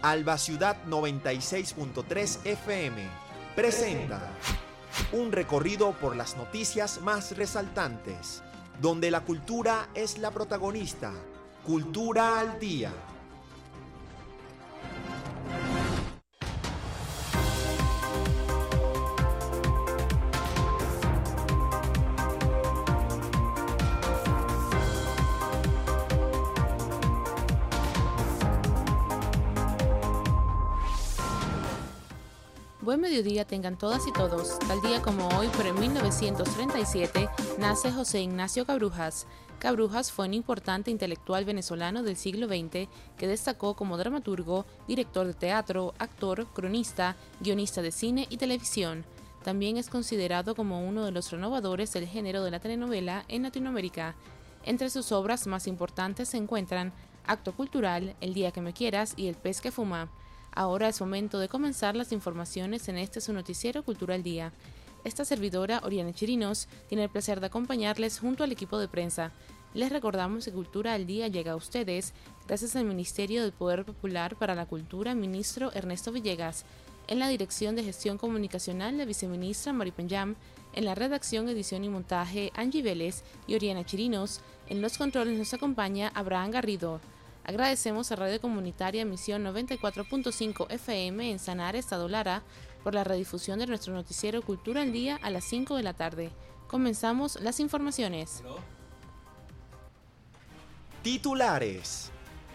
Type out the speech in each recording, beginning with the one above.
Alba Ciudad 96.3 FM presenta un recorrido por las noticias más resaltantes, donde la cultura es la protagonista. Cultura al Día. Buen mediodía tengan todas y todos. Tal día como hoy, pero en 1937, nace José Ignacio Cabrujas. Cabrujas fue un importante intelectual venezolano del siglo XX que destacó como dramaturgo, director de teatro, actor, cronista, guionista de cine y televisión. También es considerado como uno de los renovadores del género de la telenovela en Latinoamérica. Entre sus obras más importantes se encuentran Acto Cultural, El Día que Me Quieras y El Pez que Fuma. Ahora es momento de comenzar las informaciones en este su noticiero Cultura al Día. Esta servidora, Oriana Chirinos, tiene el placer de acompañarles junto al equipo de prensa. Les recordamos que Cultura al Día llega a ustedes gracias al Ministerio del Poder Popular para la Cultura, ministro Ernesto Villegas, en la Dirección de Gestión Comunicacional, la viceministra Mari Penyam, en la redacción, edición y montaje, Angie Vélez y Oriana Chirinos. En los controles nos acompaña Abraham Garrido. Agradecemos a Radio Comunitaria Misión 94.5 FM en Sanare, Estado Lara, por la redifusión de nuestro noticiero Cultura al Día a las 5 de la tarde. Comenzamos las informaciones. Titulares.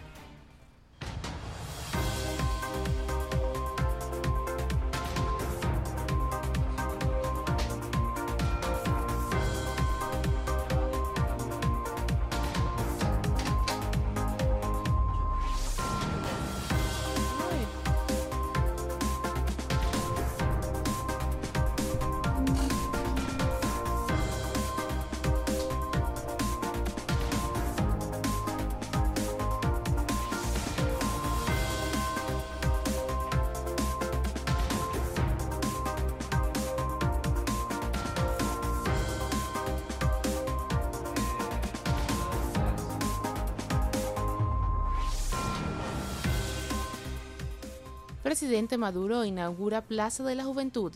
Presidente Maduro inaugura Plaza de la Juventud.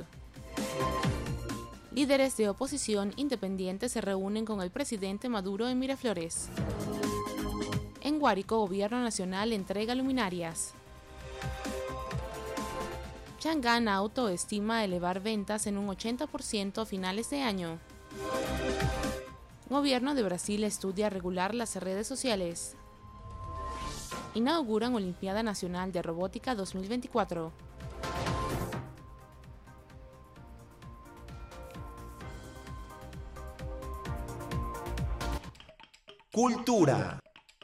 Líderes de oposición independientes se reúnen con el presidente Maduro en Miraflores. En Guárico, Gobierno Nacional entrega luminarias. Chang'an Auto estima elevar ventas en un 80% a finales de año. Gobierno de Brasil estudia regular las redes sociales. Inauguran Olimpiada Nacional de Robótica 2024. Cultura.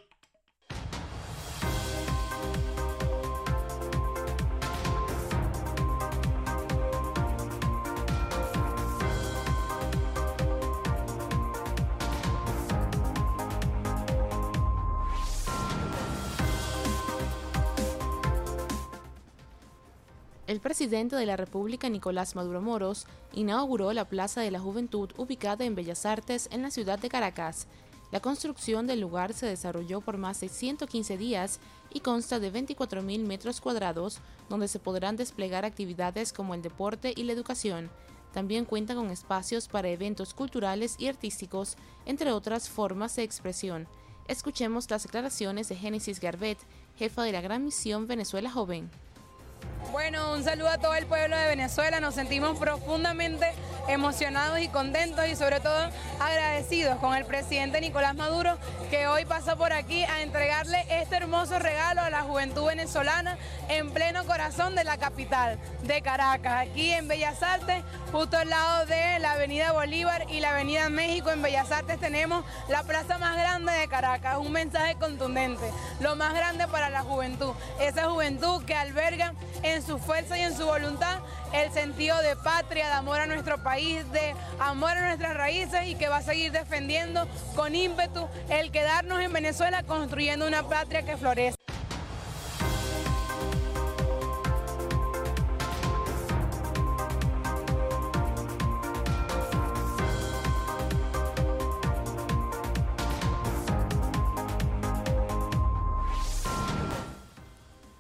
El presidente de la República, Nicolás Maduro Moros, inauguró la Plaza de la Juventud ubicada en Bellas Artes en la ciudad de Caracas. La construcción del lugar se desarrolló por más de 115 días y consta de 24.000 metros cuadrados, donde se podrán desplegar actividades como el deporte y la educación. También cuenta con espacios para eventos culturales y artísticos, entre otras formas de expresión. Escuchemos las declaraciones de Génesis Garbet, jefa de la Gran Misión Venezuela Joven. Bueno, un saludo a todo el pueblo de Venezuela, nos sentimos profundamente emocionados y contentos y sobre todo agradecidos con el presidente Nicolás Maduro, que hoy pasó por aquí a entregarle este hermoso regalo a la juventud venezolana en pleno corazón de la capital de Caracas, aquí en Bellas Artes, justo al lado de la avenida Bolívar y la avenida México. En Bellas Artes tenemos la plaza más grande de Caracas, un mensaje contundente, lo más grande para la juventud, esa juventud que alberga en su fuerza y en su voluntad el sentido de patria, de amor a nuestro país, de amor a nuestras raíces y que va a seguir defendiendo con ímpetu el quedarnos en Venezuela construyendo una patria que florece.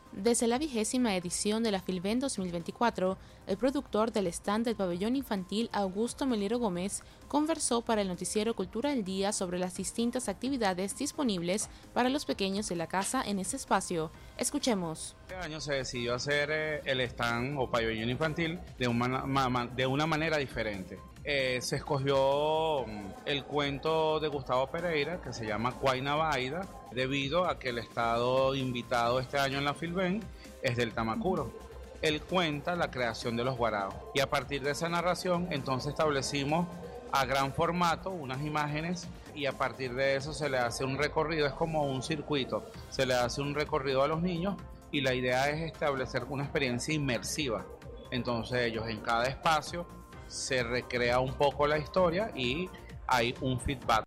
Desde la 20ª edición de la Filven 2024, el productor del stand del pabellón infantil Augusto Melero Gómez conversó para el noticiero Cultura del Día sobre las distintas actividades disponibles para los pequeños de la casa en este espacio. Escuchemos. Este año se decidió hacer el stand o pabellón infantil de una manera diferente. Se escogió el cuento de Gustavo Pereira, que se llama Cuayna Baida, debido a que el estado invitado este año en la Filven es del Tamacuro. Él cuenta la creación de los guaraos y a partir de esa narración entonces establecimos a gran formato unas imágenes y a partir de eso se le hace un recorrido, es como un circuito, se le hace un recorrido a los niños y la idea es establecer una experiencia inmersiva. Entonces ellos en cada espacio se recrea un poco la historia y hay un feedback.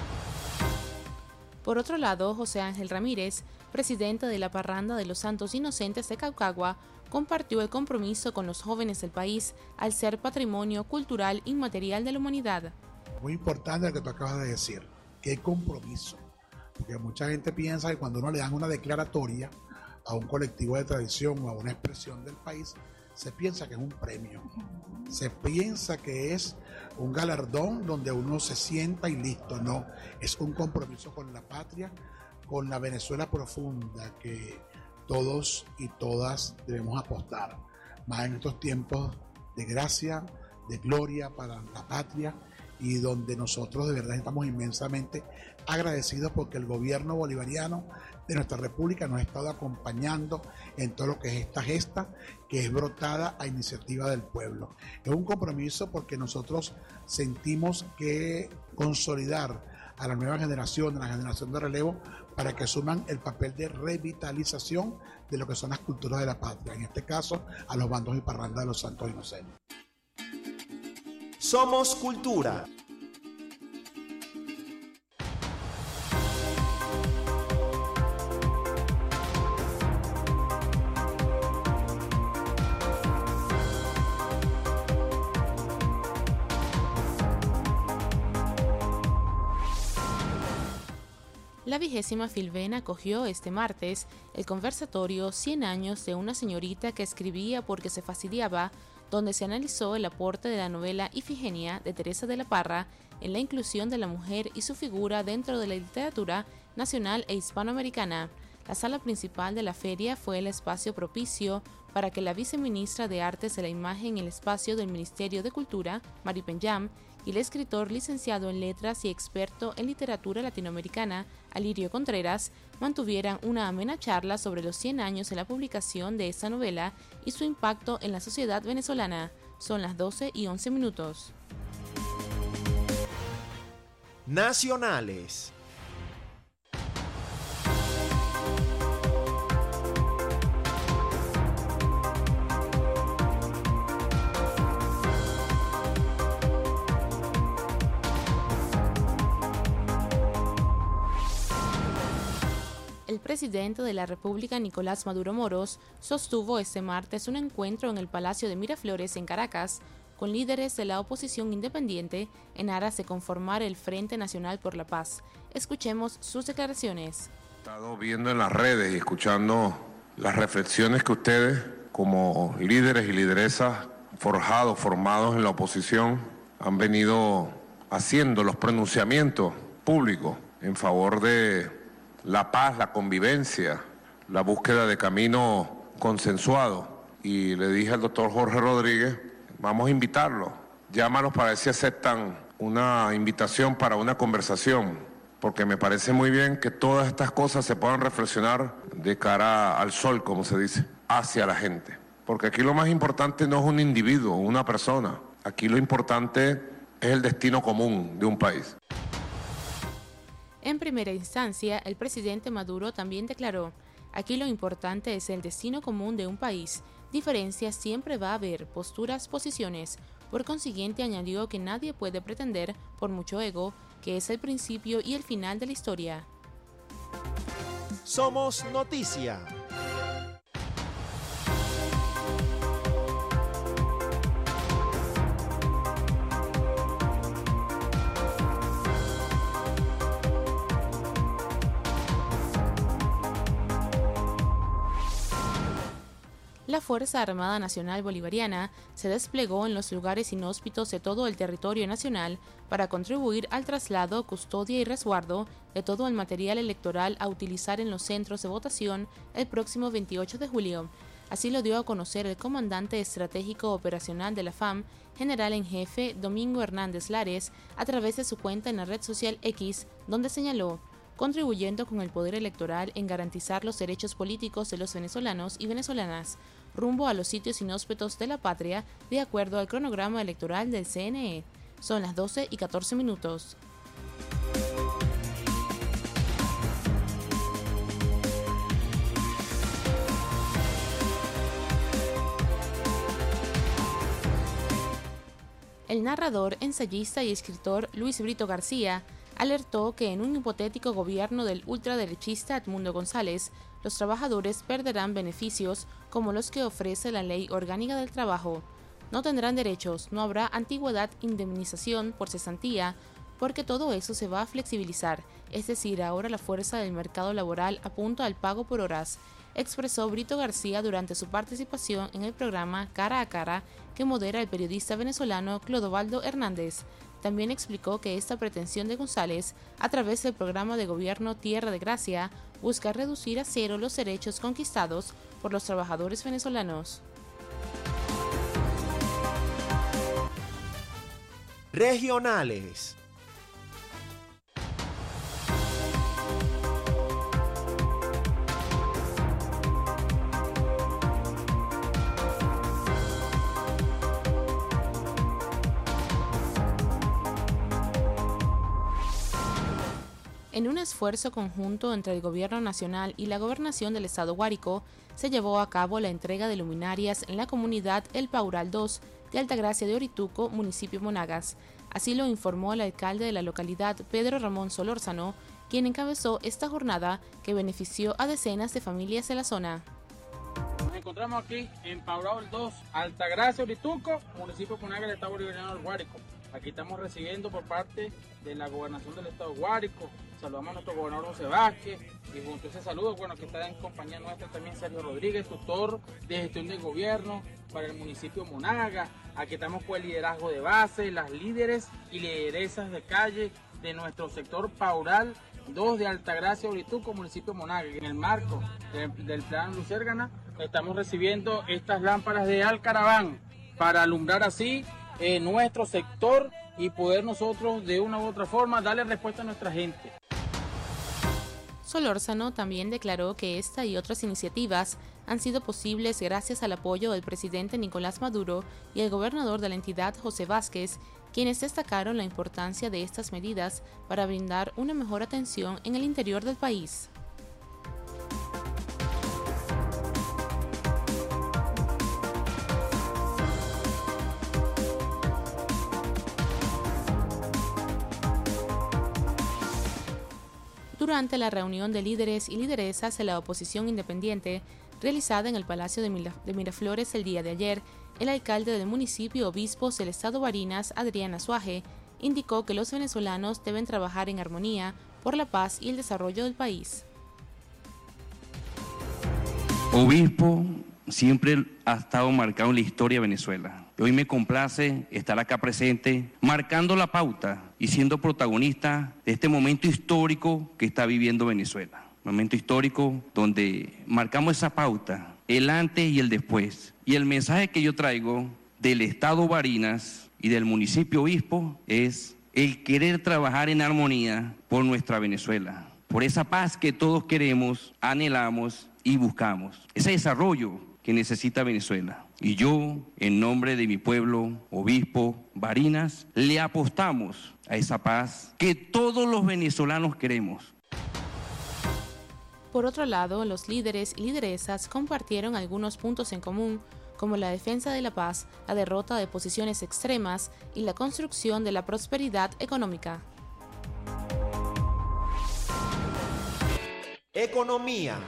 Por otro lado, José Ángel Ramírez, presidente de la Parranda de los Santos Inocentes de Caucagua, compartió el compromiso con los jóvenes del país al ser patrimonio cultural inmaterial de la humanidad. Muy importante lo que tú acabas de decir, que hay compromiso, porque mucha gente piensa que cuando uno le dan una declaratoria a un colectivo de tradición o a una expresión del país, se piensa que es un premio, se piensa que es un galardón donde uno se sienta y listo. No, es un compromiso con la patria, con la Venezuela profunda que todos y todas debemos apostar, más en estos tiempos de gracia, de gloria para la patria y donde nosotros de verdad estamos inmensamente agradecidos porque el gobierno bolivariano de nuestra república nos ha estado acompañando en todo lo que es esta gesta que es brotada a iniciativa del pueblo. Es un compromiso porque nosotros sentimos que consolidar a la nueva generación, a la generación de relevo, para que asuman el papel de revitalización de lo que son las culturas de la patria, en este caso a los bandos y parrandas de los Santos Inocentes. Somos Cultura. La 20ª Filven acogió este martes el conversatorio 100 años de una señorita que escribía porque se fastidiaba, donde se analizó el aporte de la novela Ifigenia de Teresa de la Parra en la inclusión de la mujer y su figura dentro de la literatura nacional e hispanoamericana. La sala principal de la feria fue el espacio propicio para que la viceministra de Artes de la Imagen en el espacio del Ministerio de Cultura, Mari Penyam, y el escritor licenciado en Letras y experto en literatura latinoamericana, Alirio Contreras, mantuvieran una amena charla sobre los 100 años de la publicación de esta novela y su impacto en la sociedad venezolana. Son las 12:11. Nacionales. El presidente de la República, Nicolás Maduro Moros, sostuvo este martes un encuentro en el Palacio de Miraflores, en Caracas, con líderes de la oposición independiente en aras de conformar el Frente Nacional por la Paz. Escuchemos sus declaraciones. He estado viendo en las redes y escuchando las reflexiones que ustedes, como líderes y lideresas formados en la oposición, han venido haciendo los pronunciamientos públicos en favor de la paz, la convivencia, la búsqueda de camino consensuado. Y le dije al doctor Jorge Rodríguez, vamos a invitarlo, llámalos para ver si aceptan una invitación para una conversación, porque me parece muy bien que todas estas cosas se puedan reflexionar de cara al sol, como se dice, hacia la gente. Porque aquí lo más importante no es un individuo, una persona, aquí lo importante es el destino común de un país. En primera instancia, el presidente Maduro también declaró, aquí lo importante es el destino común de un país, diferencias siempre va a haber, posturas, posiciones. Por consiguiente, añadió que nadie puede pretender, por mucho ego, que es el principio y el final de la historia. Somos Noticia. la Fuerza Armada Nacional Bolivariana se desplegó en los lugares inhóspitos de todo el territorio nacional para contribuir al traslado, custodia y resguardo de todo el material electoral a utilizar en los centros de votación el próximo 28 de julio. Así lo dio a conocer el comandante estratégico operacional de la FAM, general en jefe Domingo Hernández Lares, a través de su cuenta en la red social X, donde señaló: contribuyendo con el poder electoral en garantizar los derechos políticos de los venezolanos y venezolanas, rumbo a los sitios inhóspitos de la patria, de acuerdo al cronograma electoral del CNE. Son las 12:14. El narrador, ensayista y escritor Luis Brito García alertó que en un hipotético gobierno del ultraderechista Edmundo González, los trabajadores perderán beneficios como los que ofrece la Ley Orgánica del Trabajo. No tendrán derechos, no habrá antigüedad, indemnización por cesantía, porque todo eso se va a flexibilizar, es decir, ahora la fuerza del mercado laboral apunta al pago por horas, expresó Brito García durante su participación en el programa Cara a Cara que modera el periodista venezolano Clodovaldo Hernández. También explicó que esta pretensión de González, a través del programa de gobierno Tierra de Gracia, busca reducir a cero los derechos conquistados por los trabajadores venezolanos. Regionales. En un esfuerzo conjunto entre el Gobierno Nacional y la Gobernación del Estado Guárico, se llevó a cabo la entrega de luminarias en la comunidad El Paural 2 de Altagracia de Orituco, municipio Monagas. Así lo informó el alcalde de la localidad, Pedro Ramón Solórzano, quien encabezó esta jornada que benefició a decenas de familias de la zona. Nos encontramos aquí en Paural 2, Altagracia, Orituco, municipio Monagas del Estado Bolivariano del Guárico. Aquí estamos recibiendo por parte de la Gobernación del Estado Guárico. Saludamos a nuestro gobernador José Vázquez y junto a ese saludo, que está en compañía nuestra también Sergio Rodríguez, tutor de gestión del gobierno para el municipio Monagas. Aquí estamos con el liderazgo de base, las líderes y lideresas de calle de nuestro sector Paural 2 de Altagracia, Orituco, municipio Monagas. En el marco del plan Lucérgana estamos recibiendo estas lámparas de Alcaraván para alumbrar así nuestro sector y poder nosotros de una u otra forma darle respuesta a nuestra gente. Solórzano también declaró que esta y otras iniciativas han sido posibles gracias al apoyo del presidente Nicolás Maduro y el gobernador de la entidad José Vázquez, quienes destacaron la importancia de estas medidas para brindar una mejor atención en el interior del país. Durante la reunión de líderes y lideresas de la oposición independiente realizada en el Palacio de Miraflores el día de ayer, el alcalde del municipio Obispos del Estado Barinas, Adrián Azuaje, indicó que los venezolanos deben trabajar en armonía por la paz y el desarrollo del país. Obispo siempre ha estado marcado en la historia de Venezuela. Hoy me complace estar acá presente, marcando la pauta y siendo protagonista de este momento histórico que está viviendo Venezuela. Momento histórico donde marcamos esa pauta, el antes y el después. Y el mensaje que yo traigo del Estado Barinas y del municipio Obispo es el querer trabajar en armonía por nuestra Venezuela, por esa paz que todos queremos, anhelamos y buscamos, ese desarrollo que necesita Venezuela. Y yo, en nombre de mi pueblo, Obispo Barinas, le apostamos a esa paz que todos los venezolanos queremos. Por otro lado, los líderes y lideresas compartieron algunos puntos en común, como la defensa de la paz, la derrota de posiciones extremas y la construcción de la prosperidad económica. Economía.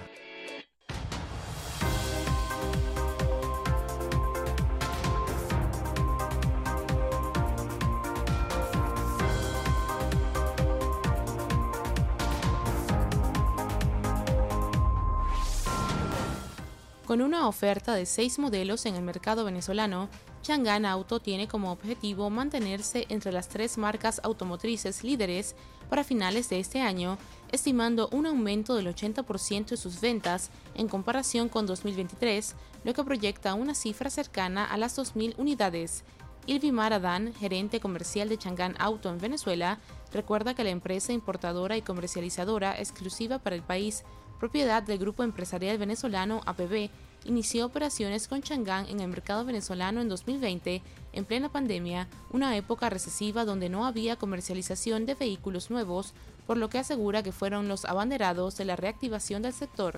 Con una oferta de 6 modelos en el mercado venezolano, Chang'an Auto tiene como objetivo mantenerse entre las 3 marcas automotrices líderes para finales de este año, estimando un aumento del 80% de sus ventas en comparación con 2023, lo que proyecta una cifra cercana a las 2.000 unidades. Ilvimar Adán, gerente comercial de Chang'an Auto en Venezuela, recuerda que la empresa importadora y comercializadora exclusiva para el país, propiedad del grupo empresarial venezolano APB, inició operaciones con Chang'an en el mercado venezolano en 2020, en plena pandemia, una época recesiva donde no había comercialización de vehículos nuevos, por lo que asegura que fueron los abanderados de la reactivación del sector.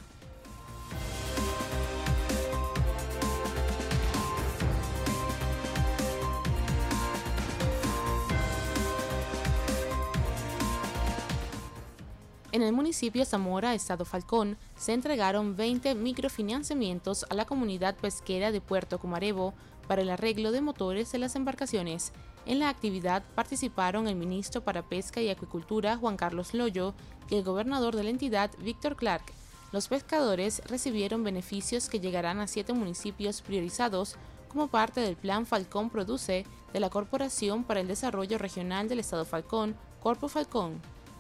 En el municipio Zamora, Estado Falcón, se entregaron 20 microfinanciamientos a la comunidad pesquera de Puerto Comarevo para el arreglo de motores de las embarcaciones. En la actividad participaron el ministro para Pesca y Acuicultura, Juan Carlos Loyo, y el gobernador de la entidad, Víctor Clark. Los pescadores recibieron beneficios que llegarán a 7 municipios priorizados como parte del Plan Falcón Produce de la Corporación para el Desarrollo Regional del Estado Falcón, Corpo Falcón.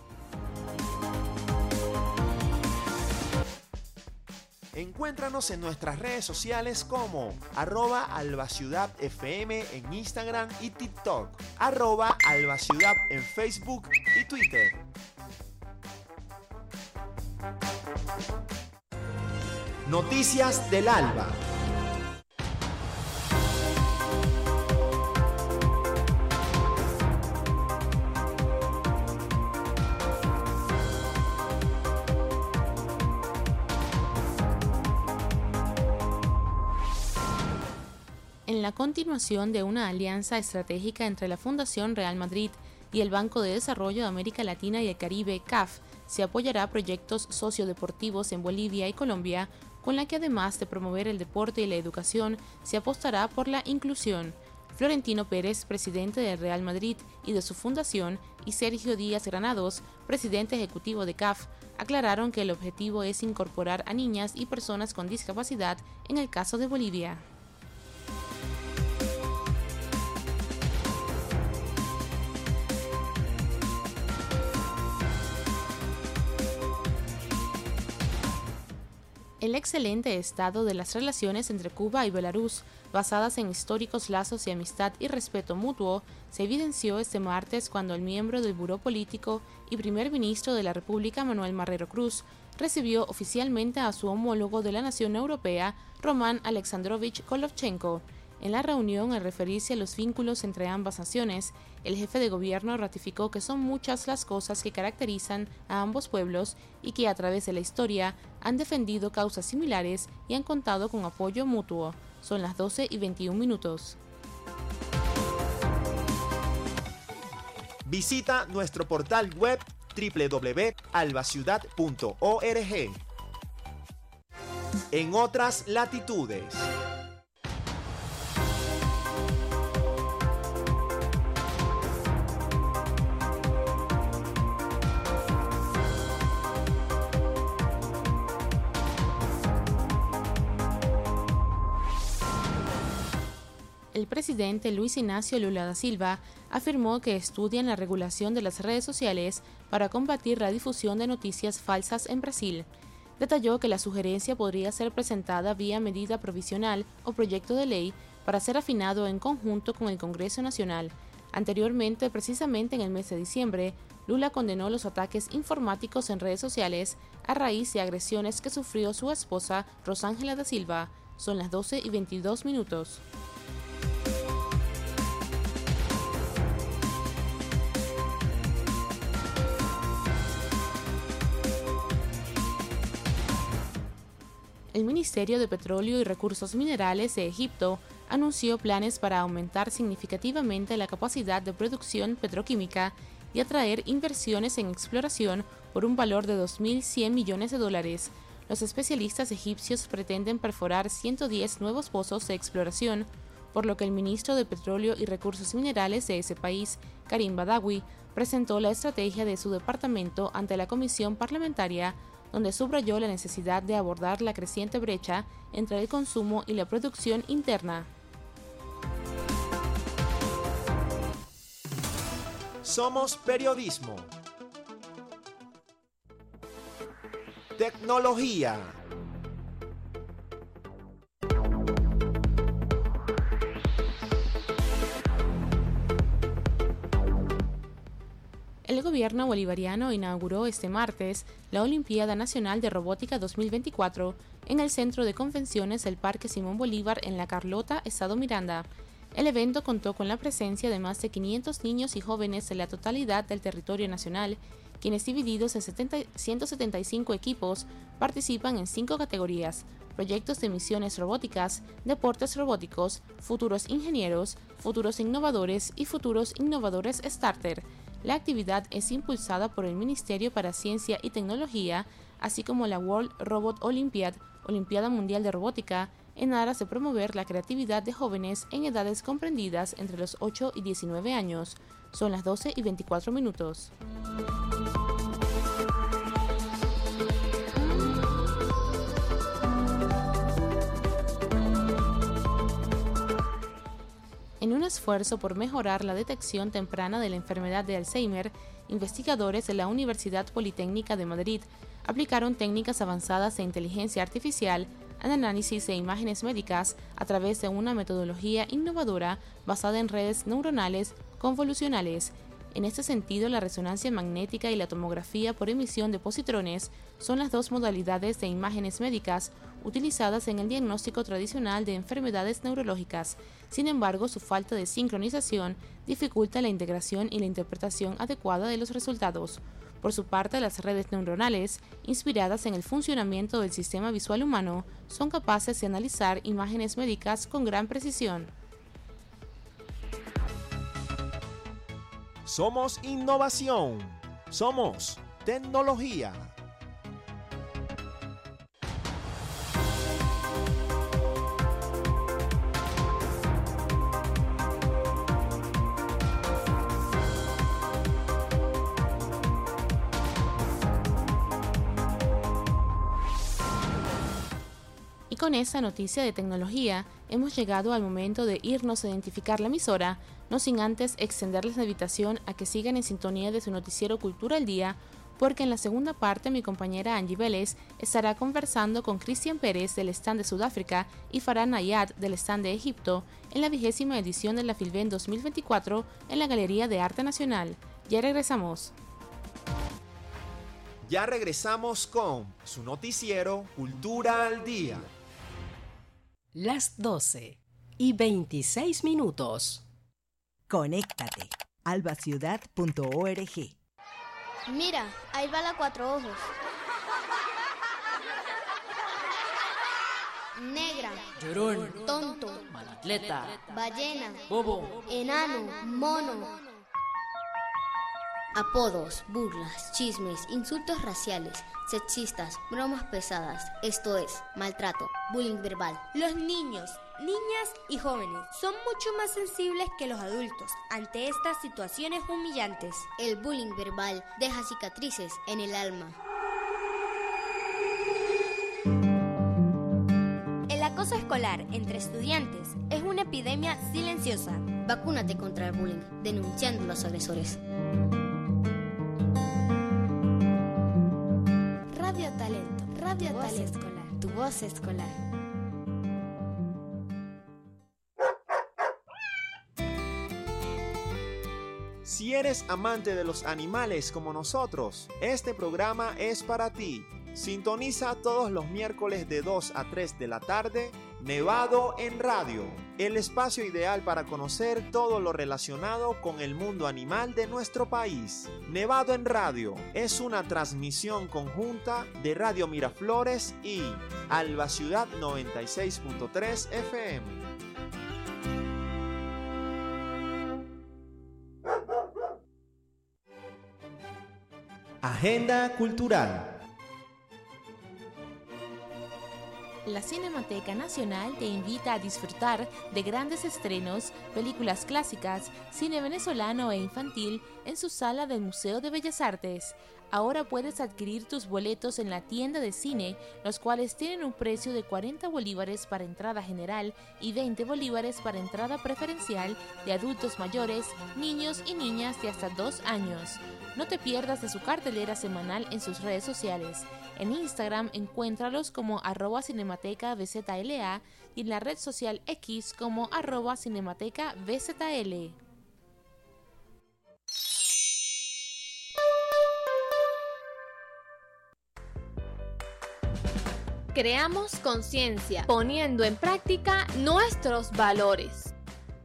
Encuéntranos en nuestras redes sociales como @albaciudadfm en Instagram y TikTok, @albaciudad en Facebook y Twitter. Noticias del Alba. En la continuación de una alianza estratégica entre la Fundación Real Madrid y el Banco de Desarrollo de América Latina y el Caribe, CAF, se apoyará proyectos sociodeportivos en Bolivia y Colombia, con la que además de promover el deporte y la educación, se apostará por la inclusión. Florentino Pérez, presidente del Real Madrid y de su fundación, y Sergio Díaz Granados, presidente ejecutivo de CAF, aclararon que el objetivo es incorporar a niñas y personas con discapacidad en el caso de Bolivia. El excelente estado de las relaciones entre Cuba y Belarus, basadas en históricos lazos de amistad y respeto mutuo, se evidenció este martes cuando el miembro del Buró Político y primer ministro de la República, Manuel Marrero Cruz, recibió oficialmente a su homólogo de la nación europea, Roman Alexandrovich Kolovchenko. En la reunión, al referirse a los vínculos entre ambas naciones, el jefe de gobierno ratificó que son muchas las cosas que caracterizan a ambos pueblos y que a través de la historia han defendido causas similares y han contado con apoyo mutuo. Son las 12:21. Visita nuestro portal web www.albaciudad.org. En otras latitudes. El presidente Luis Ignacio Lula da Silva afirmó que estudian la regulación de las redes sociales para combatir la difusión de noticias falsas en Brasil. Detalló que la sugerencia podría ser presentada vía medida provisional o proyecto de ley para ser afinado en conjunto con el Congreso Nacional. Anteriormente, precisamente en el mes de diciembre, Lula condenó los ataques informáticos en redes sociales a raíz de agresiones que sufrió su esposa Rosángela da Silva. Son las 12:22. El Ministerio de Petróleo y Recursos Minerales de Egipto anunció planes para aumentar significativamente la capacidad de producción petroquímica y atraer inversiones en exploración por un valor de $2.100 millones. Los especialistas egipcios pretenden perforar 110 nuevos pozos de exploración, por lo que el ministro de Petróleo y Recursos Minerales de ese país, Karim Badawi, presentó la estrategia de su departamento ante la comisión parlamentaria donde subrayó la necesidad de abordar la creciente brecha entre el consumo y la producción interna. Somos periodismo. Tecnología. El gobierno bolivariano inauguró este martes la Olimpiada Nacional de Robótica 2024 en el Centro de Convenciones del Parque Simón Bolívar en La Carlota, Estado Miranda. El evento contó con la presencia de más de 500 niños y jóvenes de la totalidad del territorio nacional, quienes divididos en 175 equipos participan en 5 categorías: proyectos de misiones robóticas, deportes robóticos, futuros ingenieros, futuros innovadores y futuros innovadores starter. La actividad es impulsada por el Ministerio para Ciencia y Tecnología, así como la World Robot Olympiad, Olimpiada Mundial de Robótica, en aras de promover la creatividad de jóvenes en edades comprendidas entre los 8 y 19 años. Son las 12:24. En un esfuerzo por mejorar la detección temprana de la enfermedad de Alzheimer, investigadores de la Universidad Politécnica de Madrid aplicaron técnicas avanzadas de inteligencia artificial al análisis de imágenes médicas a través de una metodología innovadora basada en redes neuronales convolucionales. En este sentido, la resonancia magnética y la tomografía por emisión de positrones son las dos modalidades de imágenes médicas utilizadas en el diagnóstico tradicional de enfermedades neurológicas. Sin embargo, su falta de sincronización dificulta la integración y la interpretación adecuada de los resultados. Por su parte, las redes neuronales, inspiradas en el funcionamiento del sistema visual humano, son capaces de analizar imágenes médicas con gran precisión. Somos innovación. Somos tecnología. Y con esa noticia de tecnología, hemos llegado al momento de irnos a identificar la emisora, no sin antes extenderles la invitación a que sigan en sintonía de su noticiero Cultura al Día, porque en la segunda parte mi compañera Angie Vélez estará conversando con Cristian Pérez del stand de Sudáfrica y Farah Nayat del stand de Egipto en la 20ª edición de la Filben 2024 en la Galería de Arte Nacional. Ya regresamos. Ya regresamos con su noticiero Cultura al Día. Las 12:26. Conéctate. albaciudad.org. Mira, ahí va la Cuatro Ojos. Negra. Llorón. Tonto. Malatleta. Ballena. Bobo. Enano. Mono. Apodos, burlas, chismes, insultos raciales, sexistas, bromas pesadas. Esto es maltrato, bullying verbal. Los niños, niñas y jóvenes son mucho más sensibles que los adultos ante estas situaciones humillantes. El bullying verbal deja cicatrices en el alma. El acoso escolar entre estudiantes es una epidemia silenciosa. Vacúnate contra el bullying, denunciando a los agresores. Radio Talento, Radio Talento, escolar, tu voz escolar. Si eres amante de los animales como nosotros, este programa es para ti. Sintoniza todos los miércoles de 2 a 3 de la tarde, Nevado en Radio, el espacio ideal para conocer todo lo relacionado con el mundo animal de nuestro país. Nevado en Radio es una transmisión conjunta de Radio Miraflores y Alba Ciudad 96.3 FM. Agenda Cultural. La Cinemateca Nacional te invita a disfrutar de grandes estrenos, películas clásicas, cine venezolano e infantil en su sala del Museo de Bellas Artes. Ahora puedes adquirir tus boletos en la tienda de cine, los cuales tienen un precio de 40 bolívares para entrada general y 20 bolívares para entrada preferencial de adultos mayores, niños y niñas de hasta 2 años. No te pierdas de su cartelera semanal en sus redes sociales. En Instagram encuéntralos como @cinematecavzla y en la red social X como @cinematecavzl. Creamos conciencia, poniendo en práctica nuestros valores.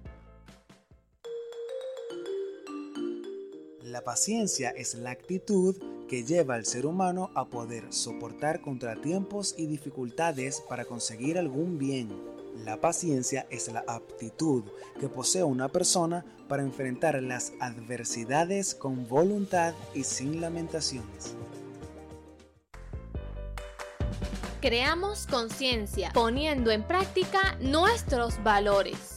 La paciencia es la actitud que lleva al ser humano a poder soportar contratiempos y dificultades para conseguir algún bien. La paciencia es la aptitud que posee una persona para enfrentar las adversidades con voluntad y sin lamentaciones. Creamos conciencia, poniendo en práctica nuestros valores.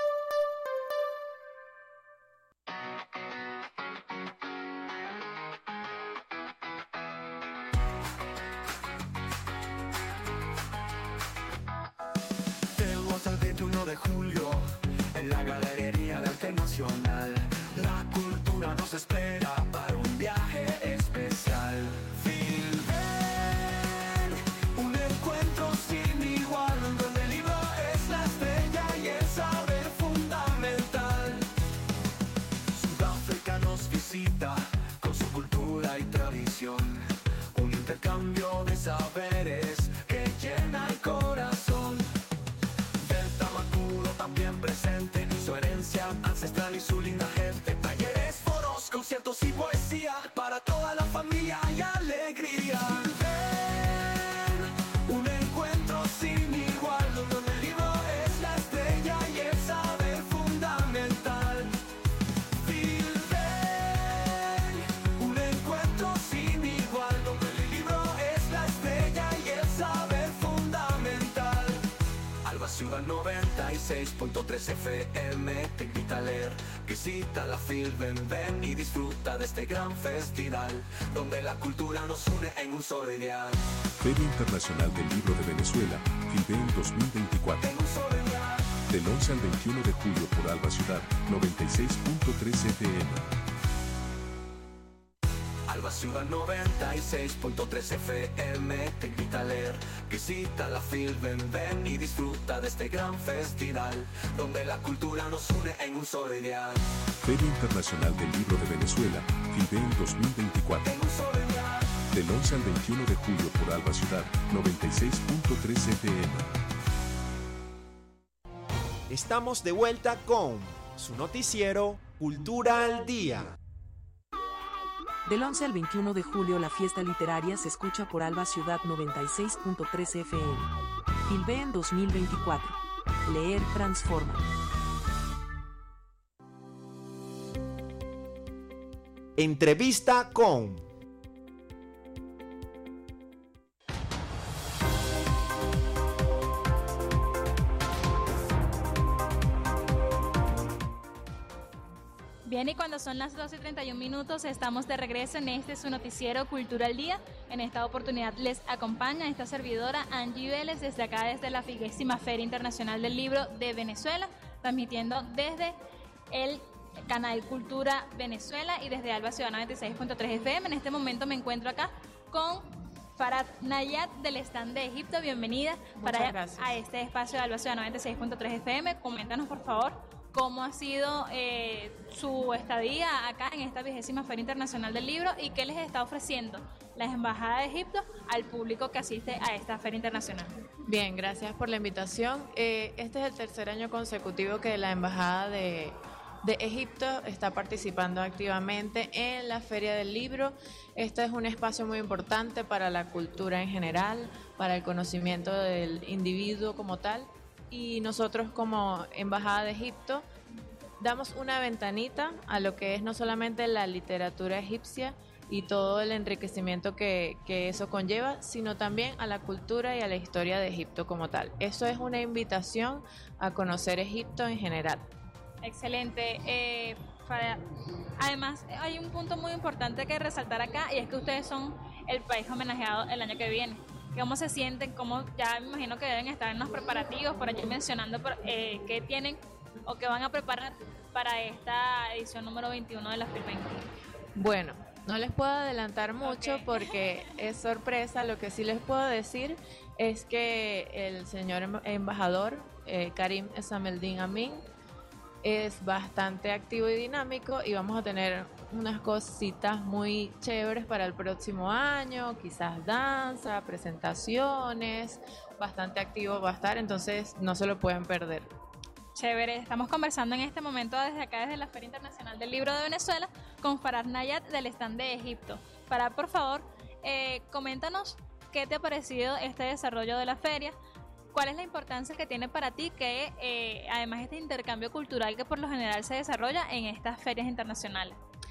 Del 2 al 21 de julio, en la Galería de Arte Nacional, la cultura nos espera para un viaje especial. Un encuentro sin igual, donde el libro es la estrella y el saber fundamental. Sudáfrica nos visita con su cultura y tradición, un intercambio de saberes que llena el corazón. Del Tamakuro también presente, su herencia ancestral y su linda gente. Talleres, foros, conciertos y poesía para toda la familia y alegría. Un encuentro sin igual, donde el libro es la estrella y el saber fundamental. Un encuentro sin igual, donde el libro es la estrella y el saber fundamental. Alba Ciudad 96.3 FM te invita a leer. Visita la Filben, ven y disfruta de este gran festival, donde la cultura nos une en un solo ideal. Feria Internacional del Libro de Venezuela, FILBEN 2024. Del 11 al 21 de julio por Alba Ciudad, 96.3 FM. Alba Ciudad 96.3 FM te invita a leer. Visita la Filben, ven y disfruta de este gran festival, donde la cultura nos une en un solo ideal. Feria Internacional del Libro de Venezuela, FILBEN 2024. Del 11 al 21 de julio por Alba Ciudad, 96.3 FM. Estamos de vuelta con su noticiero Cultura al Día. Del 11 al 21 de julio la fiesta literaria se escucha por Alba Ciudad 96.3 FM. FILBEN 2024. Leer transforma. Entrevista con... Bien, y cuando son las 12:31, estamos de regreso en este su noticiero Cultura al Día. En esta oportunidad les acompaña esta servidora Angie Vélez desde acá, desde la 20ª Feria Internacional del Libro de Venezuela, transmitiendo desde el canal Cultura Venezuela y desde Alba Ciudad 96.3 FM. En este momento me encuentro acá con Farad Nayat del stand de Egipto. Bienvenida a este espacio de Alba Ciudad 96.3 FM. Coméntanos, por favor, cómo ha sido su estadía acá en esta 20ª Feria Internacional del Libro y qué les está ofreciendo la Embajada de Egipto al público que asiste a esta Feria Internacional. Bien, gracias por la invitación. Este es el tercer año consecutivo que la Embajada de Egipto está participando activamente en la Feria del Libro. Este es un espacio muy importante para la cultura en general, para el conocimiento del individuo como tal. Y nosotros como Embajada de Egipto damos una ventanita a lo que es no solamente la literatura egipcia y todo el enriquecimiento que eso conlleva, sino también a la cultura y a la historia de Egipto como tal. Eso es una invitación a conocer Egipto en general. Excelente. Además, hay un punto muy importante que resaltar acá, y es que ustedes son el país homenajeado el año que viene. ¿Cómo se sienten? ¿Cómo, ya me imagino que deben estar en los preparativos, por allí mencionando qué tienen o qué van a preparar para esta edición número 21 de la FIL20? Bueno, no les puedo adelantar mucho porque es sorpresa. Lo que sí les puedo decir es que el señor embajador Karim Esameldin Amin es bastante activo y dinámico, y vamos a tener unas cositas muy chéveres para el próximo año, quizás danza, presentaciones, bastante activo va a estar, entonces no se lo pueden perder. Chévere, estamos conversando en este momento desde acá, desde la Feria Internacional del Libro de Venezuela, con Farah Nayat del stand de Egipto. Farah, por favor, coméntanos qué te ha parecido este desarrollo de la feria. ¿Cuál es la importancia que tiene para ti que además este intercambio cultural que por lo general se desarrolla en estas ferias internacionales?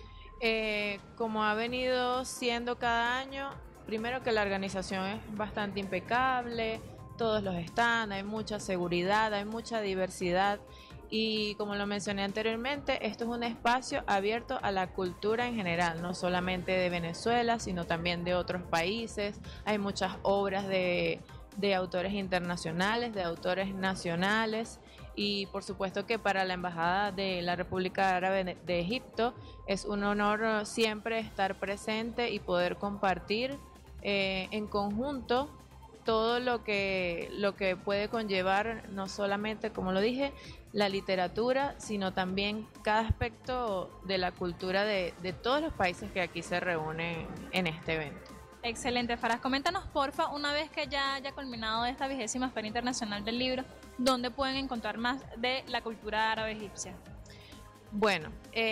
Como ha venido siendo cada año, primero que la organización es bastante impecable, todos los stands, hay mucha seguridad, hay mucha diversidad, y como lo mencioné anteriormente, esto es un espacio abierto a la cultura en general, no solamente de Venezuela, sino también de otros países. Hay muchas obras de autores internacionales, de autores nacionales, y por supuesto que para la Embajada de la República Árabe de Egipto es un honor siempre estar presente y poder compartir en conjunto todo lo que puede conllevar, no solamente, como lo dije, la literatura, sino también cada aspecto de la cultura de todos los países que aquí se reúnen en este evento. Excelente, Farah. Coméntanos, porfa, una vez que ya haya culminado esta 20ª Feria Internacional del Libro, ¿dónde pueden encontrar más de la cultura árabe egipcia? Bueno,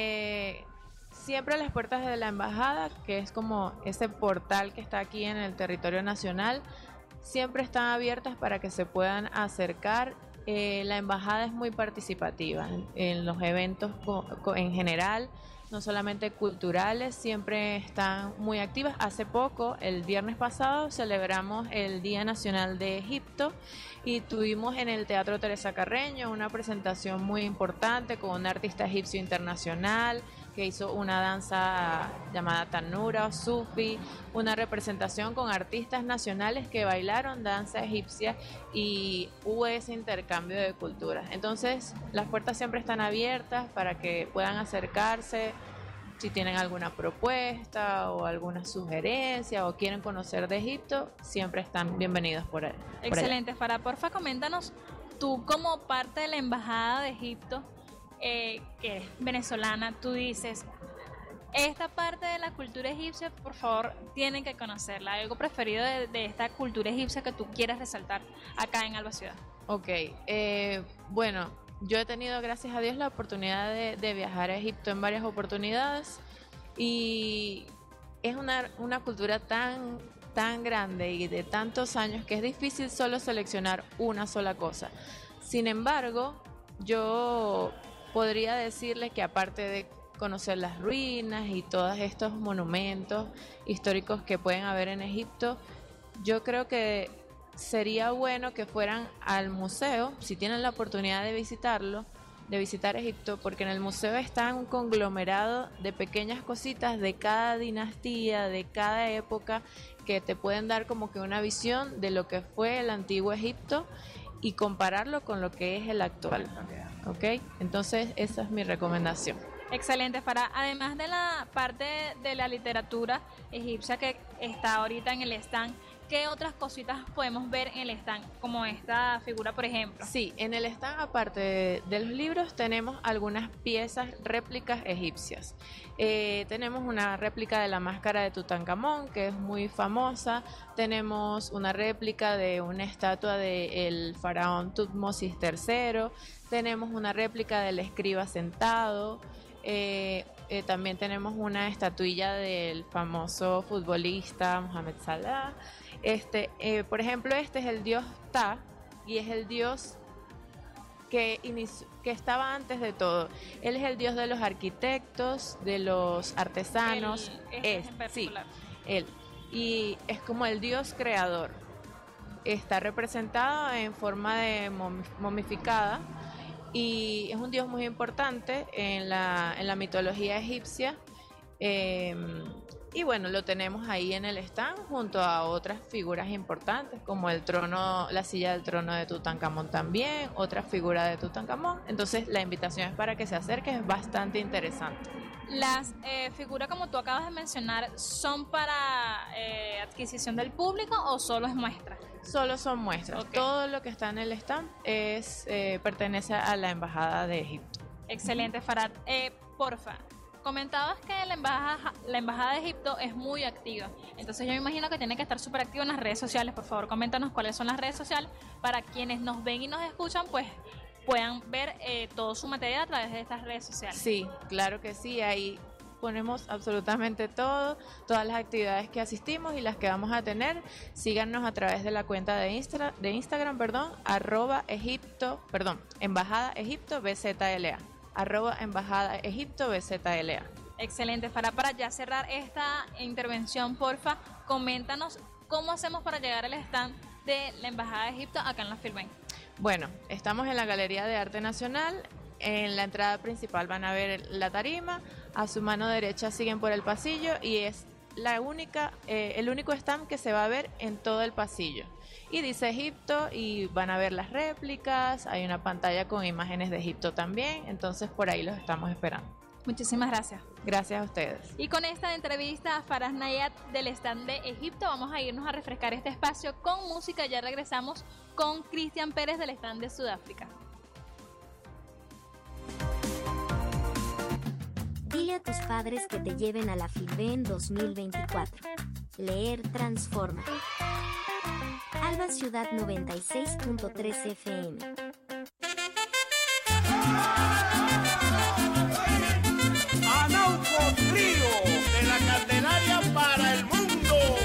siempre a las puertas de la embajada, que es como ese portal que está aquí en el territorio nacional, siempre están abiertas para que se puedan acercar. La embajada es muy participativa en los eventos en general, no solamente culturales, siempre están muy activas. Hace poco, el viernes pasado, celebramos el Día Nacional de Egipto y tuvimos en el Teatro Teresa Carreño una presentación muy importante con un artista egipcio internacional que hizo una danza llamada Tanura o Sufi, una representación con artistas nacionales que bailaron danza egipcia, y hubo ese intercambio de culturas. Entonces, las puertas siempre están abiertas para que puedan acercarse si tienen alguna propuesta o alguna sugerencia o quieren conocer de Egipto, siempre están bienvenidos por ahí. Excelente, Farah, porfa, coméntanos, tú como parte de la Embajada de Egipto, que es venezolana, tú dices, esta parte de la cultura egipcia, por favor, tienen que conocerla. ¿Algo preferido de esta cultura egipcia que tú quieras resaltar acá en Alba Ciudad? Ok, bueno, yo he tenido, gracias a Dios, la oportunidad de viajar a Egipto en varias oportunidades, y es una cultura tan grande y de tantos años que es difícil solo seleccionar una sola cosa. Sin embargo, yo podría decirles que aparte de conocer las ruinas y todos estos monumentos históricos que pueden haber en Egipto, yo creo que sería bueno que fueran al museo, si tienen la oportunidad de visitarlo, de visitar Egipto, porque en el museo está un conglomerado de pequeñas cositas de cada dinastía, de cada época, que te pueden dar como que una visión de lo que fue el antiguo Egipto y compararlo con lo que es el actual. ¿Ok? Entonces, esa es mi recomendación. Excelente, Farah. Además de la parte de la literatura egipcia que está ahorita en el stand, ¿qué otras cositas podemos ver en el stand? Como esta figura, por ejemplo. Sí, en el stand, aparte de los libros, tenemos algunas piezas, réplicas egipcias. Tenemos una réplica de la máscara de Tutankamón, que es muy famosa. Tenemos una réplica de una estatua del faraón Tutmosis III. Tenemos una réplica del escriba sentado. También tenemos una estatuilla del famoso futbolista Mohamed Salah. Por ejemplo, este es el dios Ta, y es el dios que estaba antes de todo. Él es el dios de los arquitectos, de los artesanos. Sí, él. Y es como el dios creador. Está representado en forma de momificada, y es un dios muy importante en la mitología egipcia. Y bueno, lo tenemos ahí en el stand junto a otras figuras importantes como el trono, la silla del trono de Tutankamón también, otra figura de Tutankamón. Entonces la invitación es para que se acerque, es bastante interesante. Las figuras, como tú acabas de mencionar, ¿son para adquisición del público o solo es muestra? Solo son muestras. Okay. Todo lo que está en el stand pertenece a la Embajada de Egipto. Excelente, Farad. Porfa, comentabas que la embajada de Egipto es muy activa, entonces yo me imagino que tiene que estar súper activa en las redes sociales. Por favor, coméntanos cuáles son las redes sociales para quienes nos ven y nos escuchan, pues puedan ver todo su material a través de estas redes sociales. Sí, claro que sí, ahí ponemos absolutamente todo, todas las actividades que asistimos y las que vamos a tener. Síganos a través de la cuenta de Instagram, Embajada Egipto BZLA. @Embajada Egipto BZLA. Excelente, para ya cerrar esta intervención, porfa, coméntanos cómo hacemos para llegar al stand de la Embajada de Egipto acá en la Filben. Bueno, estamos en la Galería de Arte Nacional. En la entrada principal van a ver la tarima, a su mano derecha siguen por el pasillo y es el único stand que se va a ver en todo el pasillo. Y dice Egipto y van a ver las réplicas, hay una pantalla con imágenes de Egipto también, entonces por ahí los estamos esperando. Muchísimas gracias. Gracias a ustedes. Y con esta entrevista a Faraz Nayat del stand de Egipto, vamos a irnos a refrescar este espacio con música. Ya regresamos con Cristian Pérez del stand de Sudáfrica. Dile a tus padres que te lleven a la Filben 2024. Leer transforma. Alba Ciudad 96.3 FM. Anauco Trío de la Candelaria para el mundo.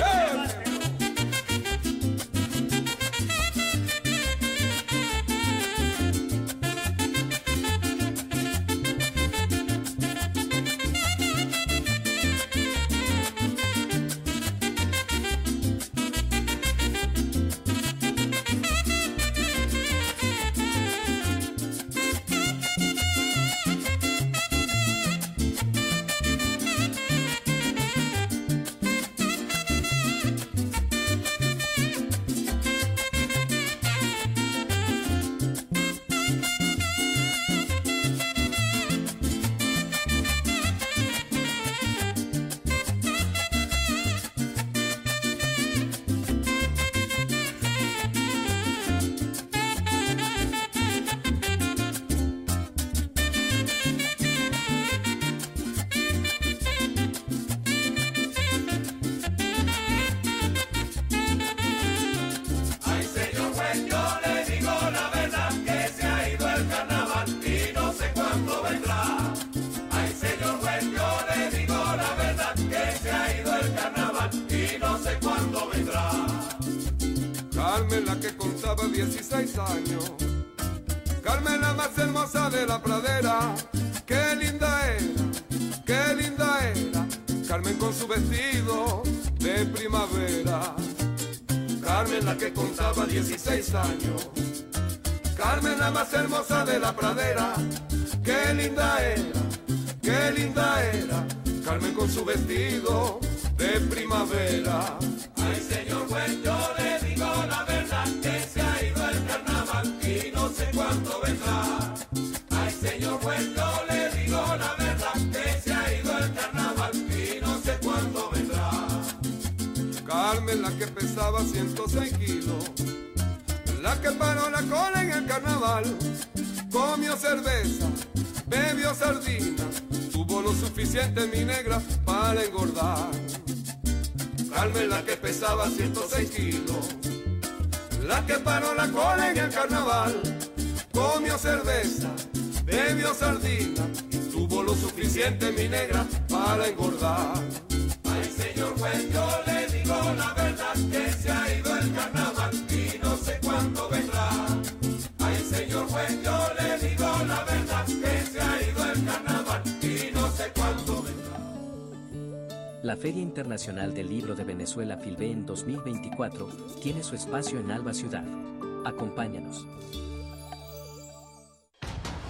Carmen, la que contaba 16 años, Carmen, la más hermosa de la pradera. Qué linda era, Carmen con su vestido de primavera. Carmen, la que contaba 16 años, Carmen, la más hermosa de la pradera. Qué linda era, Carmen con su vestido de primavera. Ay, señor juez, yo le digo la verdad, que se ha ido el carnaval y no sé cuándo vendrá. Ay, señor juez, yo le digo la verdad, que se ha ido el carnaval y no sé cuándo vendrá. Carmen, la que pesaba 106 kilos, la que paró la cola en el carnaval, comió cerveza, bebió sardina, tuvo lo suficiente mi negra para engordar. Carmen, la que pesaba 106 kilos, la que paró la cola en el carnaval, comió cerveza, bebió sardina, tuvo lo suficiente mi negra para engordar. Ay, señor juez, yo le digo la verdad, que se ha ido el carnaval y no sé cuándo vendrá. Ay, señor juez, yo le digo la verdad, que se ha ido el carnaval y no sé cuándo vendrá. La Feria Internacional del Libro de Venezuela Filben 2024 tiene su espacio en Alba Ciudad. Acompáñanos.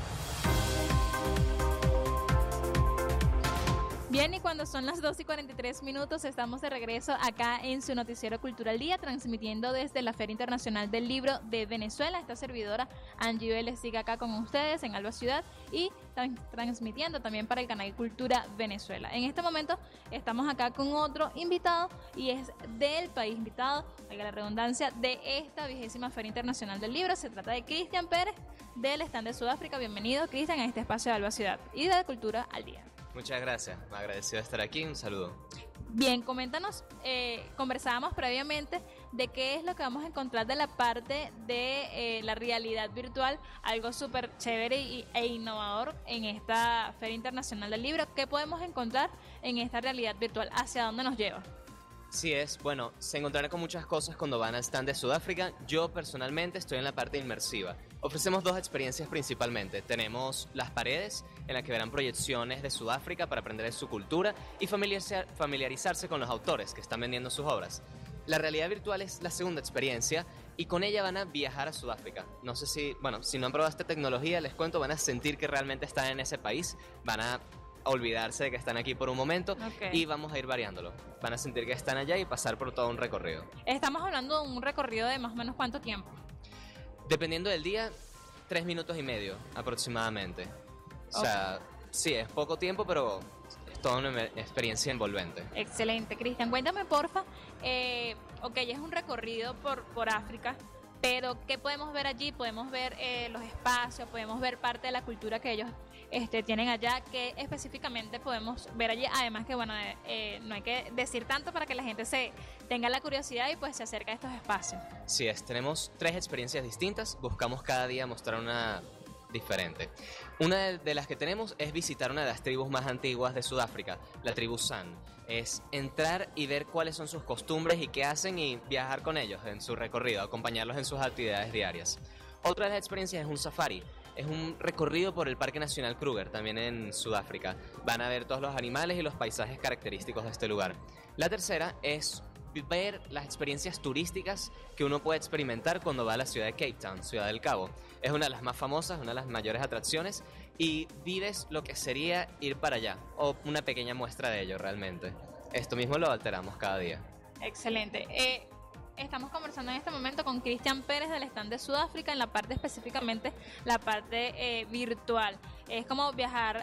Bien, y cuando son las 2:43, estamos de regreso acá en su noticiero Cultural Día, transmitiendo desde la Feria Internacional del Libro de Venezuela. Esta servidora Angie Vélez sigue acá con ustedes en Alba Ciudad y transmitiendo también para el canal Cultura Venezuela. En este momento estamos acá con otro invitado y es del país invitado, valga la redundancia, de esta 20ª Feria Internacional del Libro. Se trata de Cristian Pérez del stand de Sudáfrica. Bienvenido, Cristian, a este espacio de Alba Ciudad y de Cultura al Día. Muchas gracias, me agradecido de estar aquí, un saludo. Bien, coméntanos, conversábamos previamente de qué es lo que vamos a encontrar de la parte de la realidad virtual, algo súper chévere e innovador en esta Feria Internacional del Libro. ¿Qué podemos encontrar en esta realidad virtual? ¿Hacia dónde nos lleva? Sí bueno, se encontrarán con muchas cosas cuando van al stand de Sudáfrica. Yo personalmente estoy en la parte inmersiva. Ofrecemos dos experiencias principalmente. Tenemos las paredes, en las que verán proyecciones de Sudáfrica para aprender de su cultura y familiarizarse con los autores que están vendiendo sus obras. La realidad virtual es la segunda experiencia y con ella van a viajar a Sudáfrica. No sé si no han probado esta tecnología, les cuento, van a sentir que realmente están en ese país, van a olvidarse de que están aquí por un momento y vamos a ir variándolo. Van a sentir que están allá y pasar por todo un recorrido. Estamos hablando de un recorrido de más o menos ¿cuánto tiempo? Dependiendo del día, 3 minutos y medio aproximadamente. O sea, sí, es poco tiempo, pero es toda una experiencia envolvente. Excelente, Cristian. Cuéntame, porfa. Es un recorrido por África, pero ¿qué podemos ver allí? Podemos ver los espacios, podemos ver parte de la cultura que ellos tienen allá. ¿Qué específicamente podemos ver allí? Además que, no hay que decir tanto para que la gente tenga la curiosidad y pues se acerque a estos espacios. Sí, tenemos 3 experiencias distintas. Buscamos cada día mostrar una diferente. Una de las que tenemos es visitar una de las tribus más antiguas de Sudáfrica, la tribu San. Es entrar y ver cuáles son sus costumbres y qué hacen y viajar con ellos en su recorrido, acompañarlos en sus actividades diarias. Otra de las experiencias es un safari. Es un recorrido por el Parque Nacional Kruger, también en Sudáfrica. Van a ver todos los animales y los paisajes característicos de este lugar. La tercera es ver las experiencias turísticas que uno puede experimentar cuando va a la ciudad de Cape Town, Ciudad del Cabo. Es una de las más famosas, una de las mayores atracciones y vives lo que sería ir para allá, o una pequeña muestra de ello realmente. Esto mismo lo alteramos cada día. Excelente. Estamos conversando en este momento con Cristian Pérez del stand de Sudáfrica en la parte específicamente, la parte virtual. Es como viajar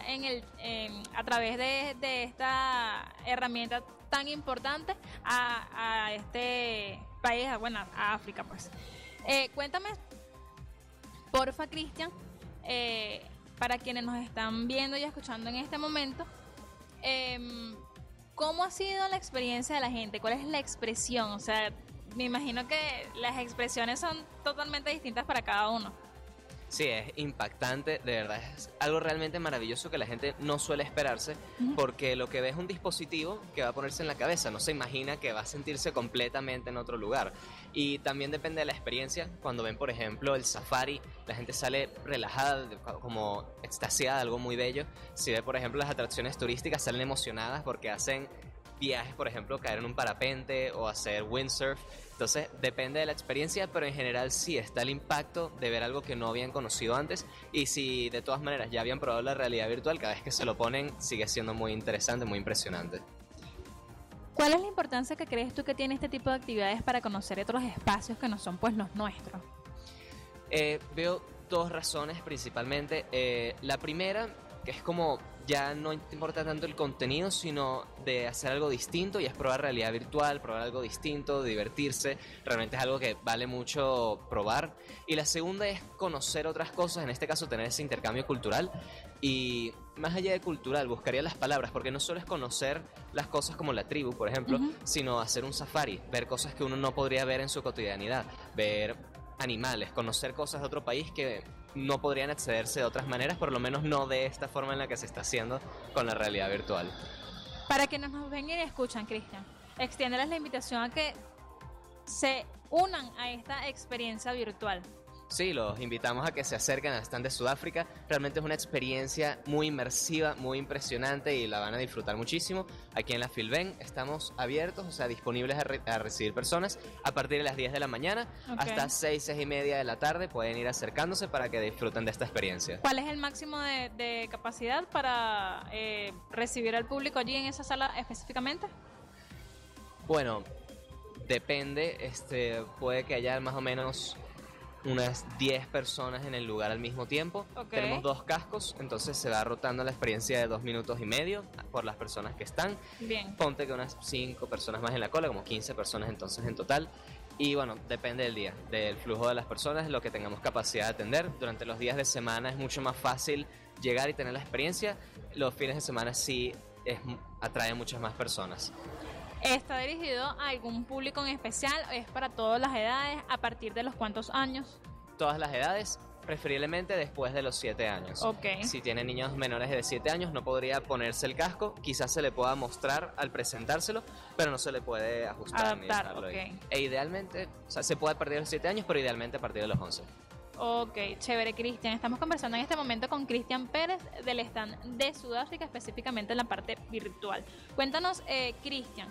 a través de esta herramienta tan importante a este país, a África pues. Cuéntame, porfa, Cristian, para quienes nos están viendo y escuchando en este momento, ¿cómo ha sido la experiencia de la gente? ¿Cuál es la expresión? O sea, me imagino que las expresiones son totalmente distintas para cada uno. Sí, es impactante, de verdad, es algo realmente maravilloso que la gente no suele esperarse, porque lo que ve es un dispositivo que va a ponerse en la cabeza, no se imagina que va a sentirse completamente en otro lugar. Y también depende de la experiencia. Cuando ven, por ejemplo, el safari, la gente sale relajada, como extasiada, algo muy bello. Si ve, por ejemplo, las atracciones turísticas, salen emocionadas porque hacen viajes, por ejemplo, caer en un parapente o hacer windsurf. Entonces depende de la experiencia, pero en general sí está el impacto de ver algo que no habían conocido antes, y si de todas maneras ya habían probado la realidad virtual, cada vez que se lo ponen sigue siendo muy interesante, muy impresionante. ¿Cuál es la importancia que crees tú que tiene este tipo de actividades para conocer otros espacios que no son pues los nuestros? Veo 2 razones principalmente. La primera, que es como ya no importa tanto el contenido, sino de hacer algo distinto, y es probar realidad virtual, probar algo distinto, divertirse. Realmente es algo que vale mucho probar. Y la segunda es conocer otras cosas, en este caso tener ese intercambio cultural. Y más allá de cultural, buscaría las palabras, porque no solo es conocer las cosas como la tribu, por ejemplo, sino hacer un safari, ver cosas que uno no podría ver en su cotidianidad, ver animales, conocer cosas de otro país que no podrían accederse de otras maneras, por lo menos no de esta forma en la que se está haciendo con la realidad virtual. Para quienes nos ven y escuchan, Cristian, extiéndeles la invitación a que se unan a esta experiencia virtual. Sí, los invitamos a que se acerquen al stand de Sudáfrica. Realmente es una experiencia muy inmersiva, muy impresionante y la van a disfrutar muchísimo. Aquí en la Filben estamos abiertos, o sea, disponibles a recibir personas a partir de las 10 de la mañana hasta 6 y media de la tarde. Pueden ir acercándose para que disfruten de esta experiencia. ¿Cuál es el máximo de capacidad para recibir al público allí en esa sala específicamente? Bueno, depende, puede que haya más o menos unas 10 personas en el lugar al mismo tiempo. Tenemos 2 cascos, entonces se va rotando la experiencia de 2 minutos y medio por las personas que están. Bien. Ponte que unas 5 personas más en la cola, como 15 personas entonces en total. Y bueno, depende del día, del flujo de las personas, lo que tengamos capacidad de atender. Durante los días de semana es mucho más fácil llegar y tener la experiencia. Los fines de semana sí atrae muchas más personas. ¿Está dirigido a algún público en especial? ¿Es para todas las edades? ¿A partir de los cuántos años? Todas las edades, preferiblemente después de los 7 años. Si tiene niños menores de 7 años no podría ponerse el casco, quizás se le pueda mostrar al presentárselo, pero no se le puede ajustar ni dejarlo ahí. E idealmente, o sea, se puede a partir de los 7 años, pero idealmente a partir de los 11. Ok, chévere, Cristian. Estamos conversando en este momento con Cristian Pérez del stand de Sudáfrica, específicamente en la parte virtual. Cuéntanos, Cristian,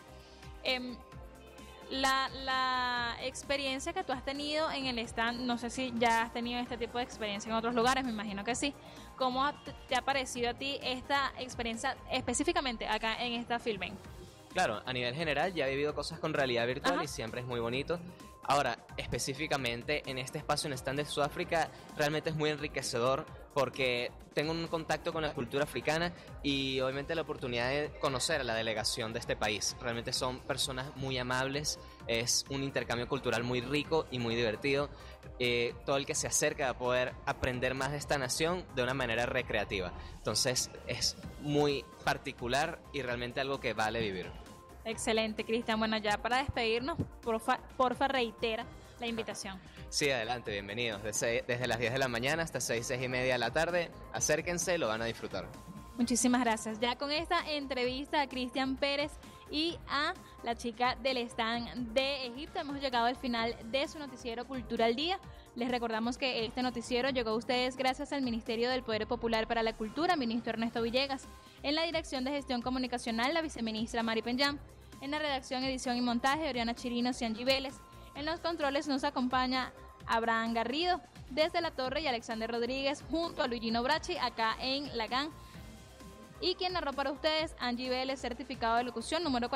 la experiencia que tú has tenido en el stand, no sé si ya has tenido este tipo de experiencia en otros lugares, me imagino que sí. ¿Cómo te ha parecido a ti esta experiencia específicamente acá en esta Filben? Claro, a nivel general ya he vivido cosas con realidad virtual y siempre es muy bonito. Ahora, específicamente en este espacio en el stand de Sudáfrica, realmente es muy enriquecedor porque tengo un contacto con la cultura africana y obviamente la oportunidad de conocer a la delegación de este país. Realmente son personas muy amables, es un intercambio cultural muy rico y muy divertido. Todo el que se acerca va a poder aprender más de esta nación de una manera recreativa. Entonces es muy particular y realmente algo que vale vivir. Excelente, Cristian. Bueno, ya para despedirnos, porfa reitera la invitación. Sí, adelante, bienvenidos. Desde las 10 de la mañana hasta 6 y media de la tarde, acérquense, lo van a disfrutar. Muchísimas gracias. Ya con esta entrevista a Cristian Pérez y a la chica del stand de Egipto hemos llegado al final de su noticiero Cultura al Día. Les recordamos que este noticiero llegó a ustedes gracias al Ministerio del Poder Popular para la Cultura, ministro Ernesto Villegas. En la Dirección de Gestión Comunicacional, la viceministra Mari Penyam. En la redacción, edición y montaje, Oriana Chirinos y Angie Vélez. En los controles nos acompaña Abraham Garrido desde La Torre y Alexander Rodríguez junto a Luigino Bracci acá en La GAN. Y quien narró para ustedes, Angie Vélez, certificado de locución número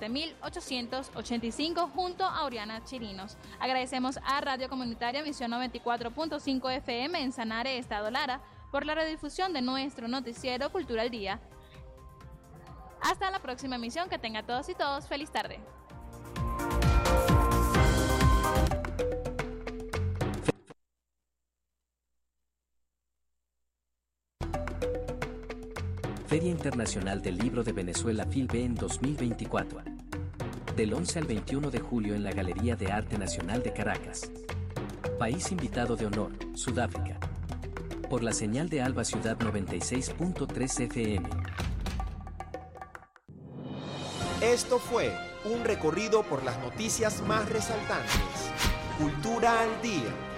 47.885 junto a Oriana Chirinos. Agradecemos a Radio Comunitaria Misión 94.5 FM en Sanare, Estado Lara, por la redifusión de nuestro noticiero Cultura al Día. Hasta la próxima emisión, que tenga todos y todos feliz tarde. Feria Internacional del Libro de Venezuela Filben 2024. Del 11 al 21 de julio en la Galería de Arte Nacional de Caracas. País invitado de honor, Sudáfrica. Por la señal de Alba Ciudad 96.3 FM. Esto fue un recorrido por las noticias más resaltantes. Cultura al Día.